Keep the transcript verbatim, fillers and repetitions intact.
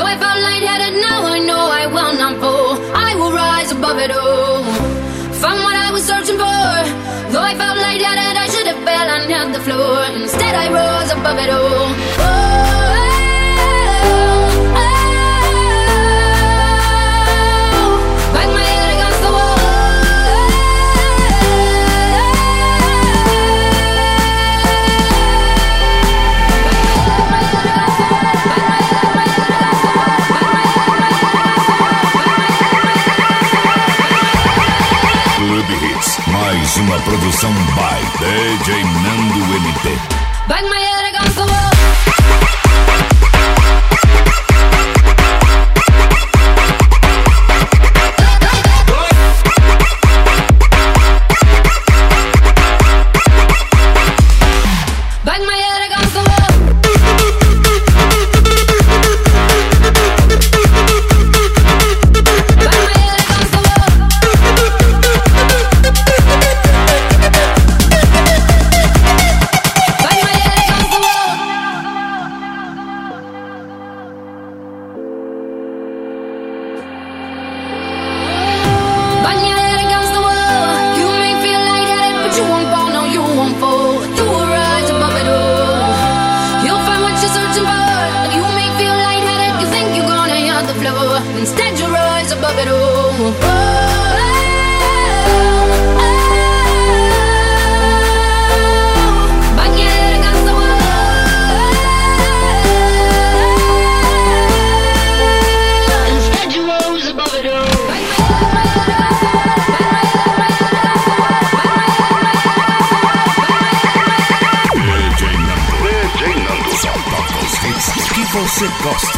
Though I felt lightheaded, now I know I will not fall. I will rise above it all. Found what I was searching for. Though I felt lightheaded, I should have fell and hit the floor. Instead I rose above it all. Oh, mais uma produção by D J Nando M P. Bang my head against the wall. Instead you rise above it all. Oh, oh, oh. Bang your head against the wall. Instead you rose above it all. D J Nando, só toca os hits que você gosta.